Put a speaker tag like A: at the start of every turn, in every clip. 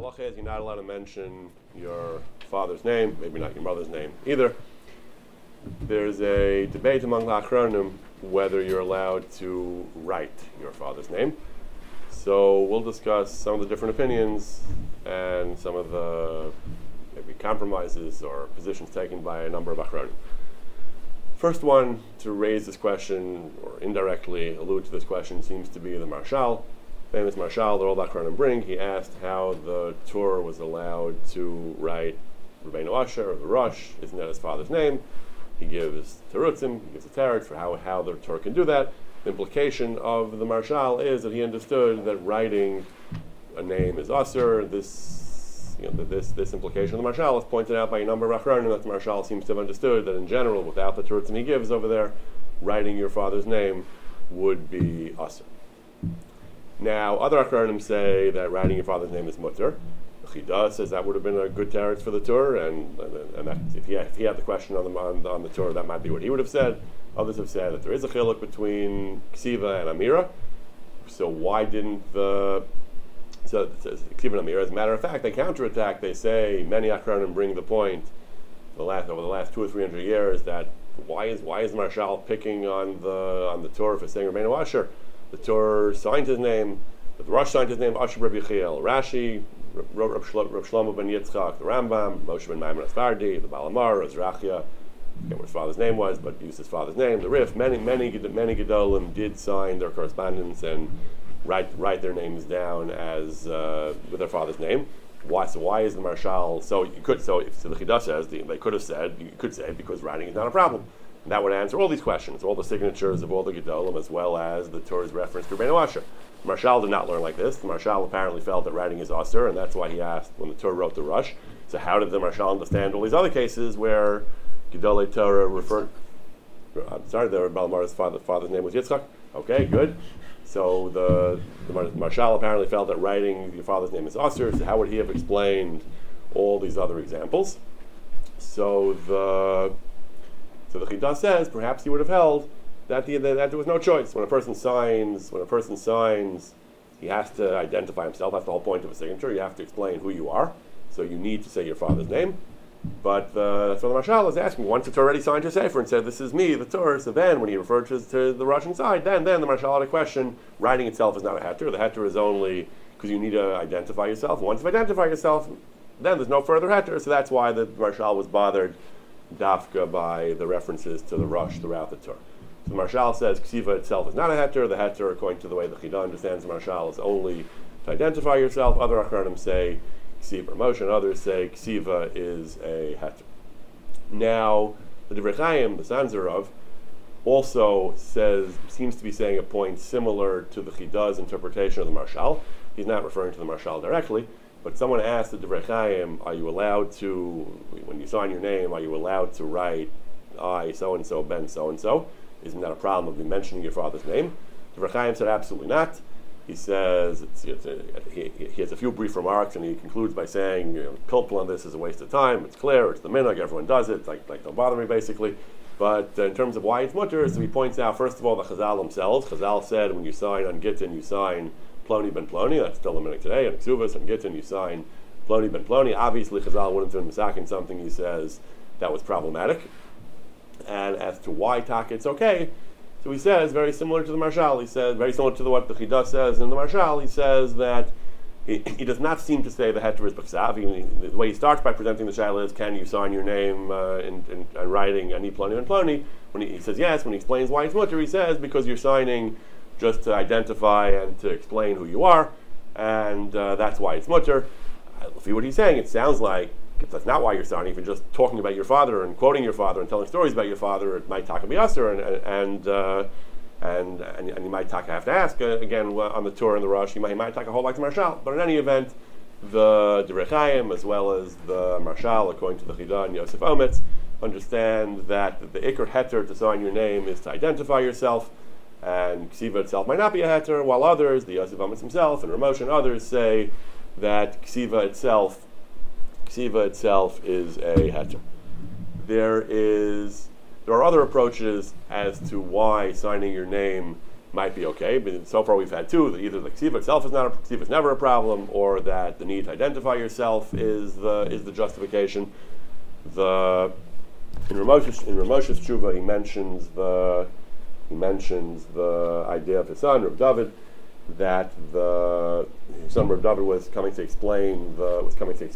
A: halacha is you're not allowed to mention your father's name, maybe not your mother's name either. There's a debate among the Achronim whether you're allowed to write your father's name. So we'll discuss some of the different opinions and some of the maybe compromises or positions taken by a number of Achronim. First one to raise this question, or indirectly allude to this question, seems to be the Marshal, famous Marshal that all the Achronim bring. He asked how the Torah was allowed to write Rabbeinu Asher, or the Rosh, isn't that his father's name? He gives terutzim, he gives a teretz for how the Torah can do that. The implication of the Marshal is that he understood that writing a name is asur. This implication of the Marshal is pointed out by a number of Achronim that the Marshal seems to have understood that in general, without the terutzim he gives over there, writing your father's name would be asur. Now, other Achronim say that writing your father's name is mutter. Chida says that would have been a good teretz for the Torah, and that if he had the question on the Torah, that might be what he would have said. Others have said that there is a chiluk between ksiva and amira. So why didn't Ksiva and amira? As a matter of fact, they counterattack. They say many Achronim bring the point over the last 200 or 300 years that why is Marshal picking on the Torah for saying Rabbeinu Asher? The Torah signed his name. The Rosh signed his name Asher Rabbi Yechiel. Rashi wrote Rab Shlomo ben Yitzchak, the Rambam, Moshe ben Maimon Asfardi, the Baal Amar, Zrachia. I forget what his father's name was, but used his father's name. The Rif, many Gedolim did sign their correspondence and write their names down as with their father's name. Why? So why is the Marshal? So the Chida says they could have said you could say because writing is not a problem. And that would answer all these questions, all the signatures of all the Gedolim, as well as the Torah's reference to Rabbeinu Asher. The Marshal did not learn like this. The Marshal apparently felt that writing is asur, and that's why he asked when the Torah wrote the Rosh. So how did the Marshal understand all these other cases where Gedolei Torah referred? I'm sorry, the Balmar's father's name was Yitzchak. Okay, good. So the Marshal apparently felt that writing your father's name is asur. So how would he have explained all these other examples? So the Chida says perhaps he would have held that there was no choice. When a person signs, he has to identify himself. That's the whole point of a signature. You have to explain who you are. So you need to say your father's name. But that's what the Marshal is asking. Once it's already signed your sefer and said, "This is me, the Torah," so then when he referred to the Russian side, then the Marshal had a question. Writing itself is not a heter. The heter is only because you need to identify yourself. Once you identify yourself, then there's no further heter. So that's why the Marshal was bothered dafka by the references to the Rosh throughout the Torah. So the Marshal says ksiva itself is not a heter. The heter, according to the way the Chida understands the Marshal, is only to identify yourself. Other Achronim say ksiva or Moshe, and others say ksiva is a heter. Now, the Divrei Chaim, the Sanzerov, also seems to be saying a point similar to the Chida's interpretation of the Marshal. He's not referring to the Marshal directly, but someone asked the Divrei Chaim, are you allowed to, when you sign your name, are you allowed to write I so-and-so, Ben so-and-so? Isn't that a problem of me mentioning your father's name? Divrei Chaim said absolutely not. He says, he has a few brief remarks, and he concludes by saying, pilpul on this is a waste of time. It's clear, it's the minhag, everyone does it, like don't bother me, basically. But in terms of why it's mutter, so he points out, first of all, the Chazal themselves. Chazal said when you sign on Gittin, you sign Ploni ben Ploni. That's still the minhag today. On Ksuvas and Gittin, you sign Ploni ben Ploni. Obviously, Chazal wouldn't have been misaking something he says that was problematic. And as to why taka it's okay, so he says, very similar to the Marshal, he says, very similar to what the Chida says in the Marshal, he says that he does not seem to say the heter is b'ksav. The way he starts by presenting the shaila is, can you sign your name in writing ani ploni and ploni? When he says yes, when he explains why it's mutter, he says, because you're signing just to identify and to explain who you are, and that's why it's mutter. See what he's saying, it sounds like that's not why you're signing. If you're just talking about your father and quoting your father and telling stories about your father, it might taka be asur, and you might taka have to ask again on the Torah and the Rosh. He might taka a whole like the Marshal. But in any event, the Divrei Chaim as well as the Marshal, according to the Chida and Yosef Ometz, understand that the ikar heter to sign your name is to identify yourself, and ksiva itself might not be a heter. While others, the Yosef Ometz himself and Ramosh and others, say that ksiva itself is a heter. There are other approaches as to why signing your name might be okay. But so far we've had two: that either the ksiva itself is never a problem, or that the need to identify yourself is the justification. In Ramos's tshuva, he mentions the idea of his son, Reb David, that his son Reb David was coming to explain the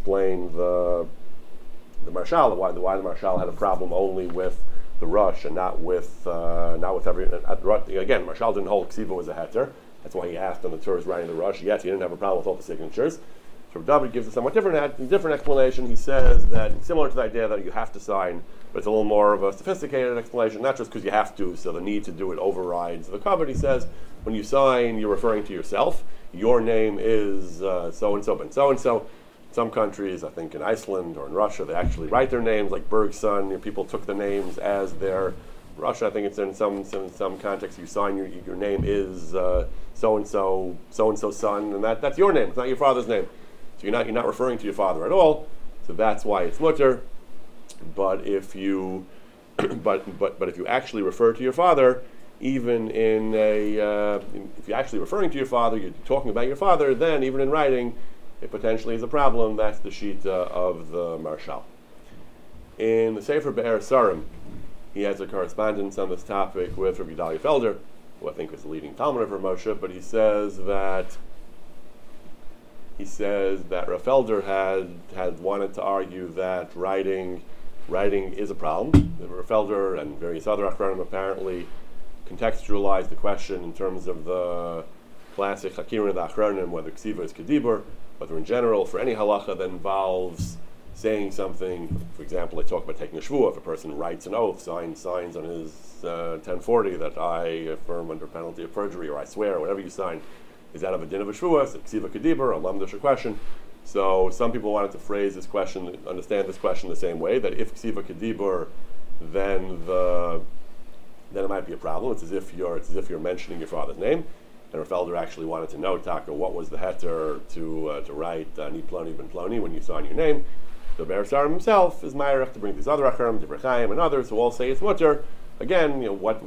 A: Marshal, why the Marshal had a problem only with the Rush and not with every. Again, Marshal didn't hold ksiva was a heter. That's why he asked on the tours writing the Rush. Yes, he didn't have a problem with all the signatures. So David gives a somewhat different explanation. He says that it's similar to the idea that you have to sign, but it's a little more of a sophisticated explanation, not just because you have to, so the need to do it overrides the covet. He says, when you sign, you're referring to yourself. Your name is so-and-so and so-and-so. Some countries, I think in Iceland or in Russia, they actually write their names, like Bergson. People took the names as their. Russia, I think it's in some contexts, you sign your name is so-and-so son, and that's your name. It's not your father's name. So you're not referring to your father at all. So that's why it's mutter. But if you if you actually refer to your father, even if you're actually referring to your father, you're talking about your father, then even in writing, it potentially is a problem. That's the shita of the Marshal. In the Sefer Be'er Sarim, he has a correspondence on this topic with Rabbi Gedalia Felder, who I think was the leading Talmud of Moshe, but he says that Rav Felder had wanted to argue that writing is a problem. Rav Felder and various other Achronim apparently contextualized the question in terms of the classic Hakirin of the Achronim, whether ksiva is kedibur, whether in general for any halacha that involves saying something. For example, they talk about taking a shvuah. If a person writes an oath, signs on his 1040 that I affirm under penalty of perjury, or I swear, or whatever you sign, is that of a din of a shvuah, so ksiva kedibur, a lamdish question. So some people wanted to phrase this question, understand this question the same way, that if ksiva kedibur, then it might be a problem. It's as if you're mentioning your father's name. And Rav Felder actually wanted to know, Taka, what was the heter to write Ni Ploni Ben Ploni when you sign your name. The Be'er Sarim himself is Ma'arech to bring these other Acharim, Divrei Chaim, and others who all say it's mutter. Again, what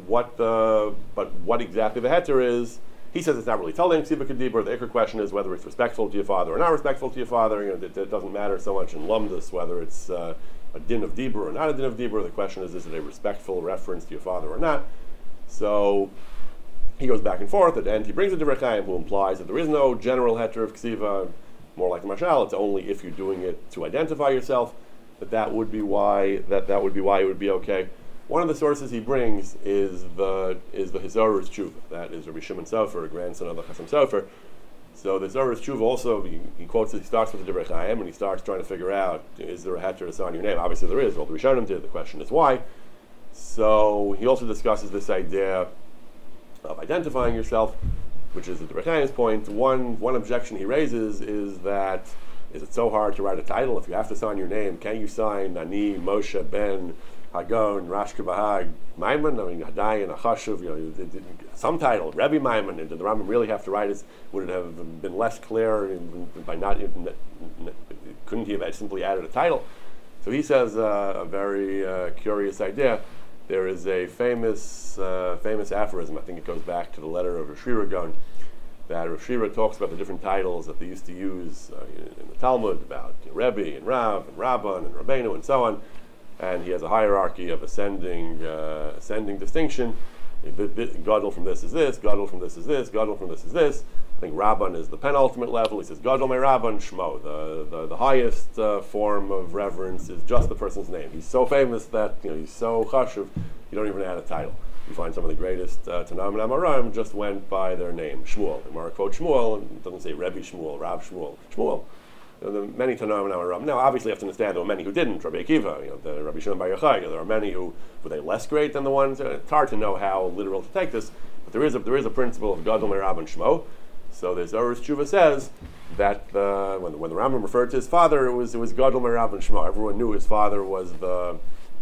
A: exactly the heter is. He says it's not really telling ksiva kedibur. The ikar question is whether it's respectful to your father or not respectful to your father. It doesn't matter so much in lumdus whether it's a din of dibur or not a din of dibur. The question is it a respectful reference to your father or not? So he goes back and forth. At the end, he brings a Divrei Chaim who implies that there is no general heter of ksiva. More like the Mashal, it's only if you're doing it to identify yourself that would be why it would be okay. One of the sources he brings is the Hizarus Tshuva. That is Rabbi Shimon Sofer, a grandson of the Chasam Sofer. So the Hizarus Tshuva also, he starts with the Divrei Chaim, and he starts trying to figure out, is there a heter to sign your name? Obviously there is. Well, the Rishonim did. The question is why. So he also discusses this idea of identifying yourself, which is the Divrei Chaim's point. One objection he raises is that, is it so hard to write a title? If you have to sign your name, can you sign Ani, Moshe, Ben, Hagon, Rash Kibahag, Maimon? I mean, Hadai and Achashuv, some title, Rebbe Maimon, and did the Rambam really have to write it? Would it have been less clear by not, couldn't he have simply added a title? So he says a very curious idea. There is a famous aphorism, I think it goes back to the letter of Rav Shira Gaon, that Rav Shira talks about the different titles that they used to use in the Talmud, about Rebbe and Rav and Rabban and Rabbeinu and so on. And he has a hierarchy of ascending distinction. Gadol from this is this, Gadol from this is this, Gadol from this is this. I think Rabban is the penultimate level. He says Gadol me Rabban Shmo. The highest form of reverence is just the person's name. He's so famous that he's so chashuv, you don't even add a title. You find some of the greatest Tanam and Amoraim just went by their name, Shmuel. The Gemara quotes Shmuel, and it doesn't say Rebbe Shmuel, Rav Shmuel. Shmuel. There are many Tanam and Amoraim. Now, obviously, you have to understand there were many who didn't. Rabbi Akiva, the Rabbi Shimon Bar Yochai. There are many who were they less great than the ones. It's hard to know how literal to take this, but there is a principle of Gadol Me'Rab and Shmo. So the Zohar Tshuva says that when the Rambam referred to his father, it was Gadol Me'Rab and Shmo. Everyone knew his father was the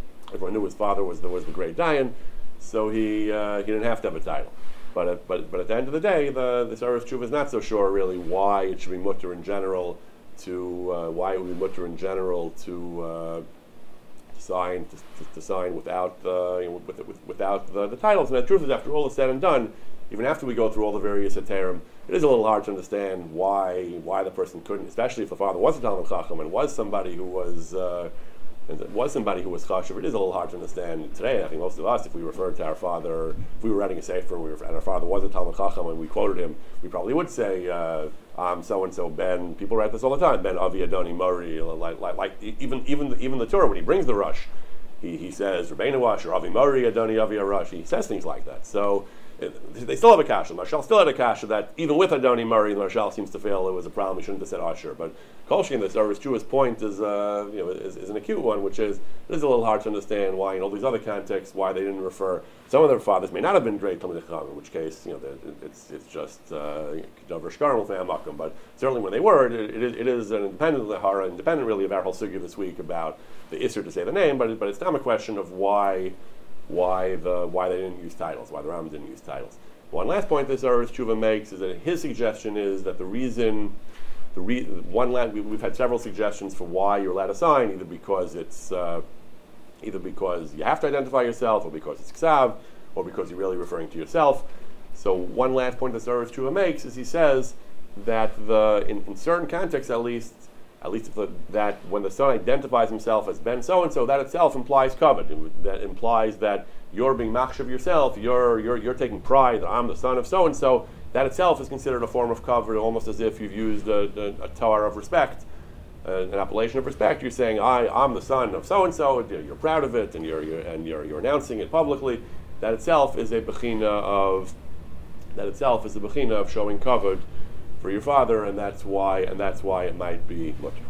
A: great Dayan, so he didn't have to have a title. But at the end of the day, the Zohar Tshuva is not so sure really why it should be mutter in general to sign to sign without without the titles. And the truth is, after all is said and done, even after we go through all the various heterim, it is a little hard to understand why the person couldn't, especially if the father was a Talmid Chacham and was somebody who was chashuv. It is a little hard to understand today. I think most of us, if we referred to our father, if we were writing a sefer and our father was a Talmid Chacham and we quoted him, we probably would say, I'm so and so Ben. People write this all the time. Ben Avi Adoni Mori. Like even the Torah, when he brings the rush, he says Rabbeinu Wash or Avi Mori Adoni Avi Arash. He says things like that. So they still have a kasha. Marshal still had a kasha that even with Adoni Murray, Marshal seems to feel it was a problem. He shouldn't have said Asher. But Kolshin, the Sarah's Jewish point is an acute one, which is it is a little hard to understand why in all these other contexts why they didn't refer. Some of their fathers may not have been great Talmidei Chacham, in which case it's just Davar Shkarim Makom. But certainly when they were, it is an independent really of our whole sugya this week about the Isser to say the name. But it's not a question of why they didn't use titles, why the Rambam didn't use titles. One last point this Aruch Tshuva makes is that his suggestion is that we've had several suggestions for why you're allowed to sign, either because you have to identify yourself, or because it's ksav, or because you're really referring to yourself. So one last point that Aruch Tshuva makes is he says that in certain contexts at least that when the son identifies himself as Ben so-and-so, that itself implies kavod. That implies that you're being machshav yourself, you're taking pride that I'm the son of so-and-so. That itself is considered a form of kavod, almost as if you've used a tower of respect, an appellation of respect. You're saying, I'm the son of so-and-so, you're proud of it, and you're announcing it publicly. That itself is a bechina of showing kavod for your father, and that's why it might be much.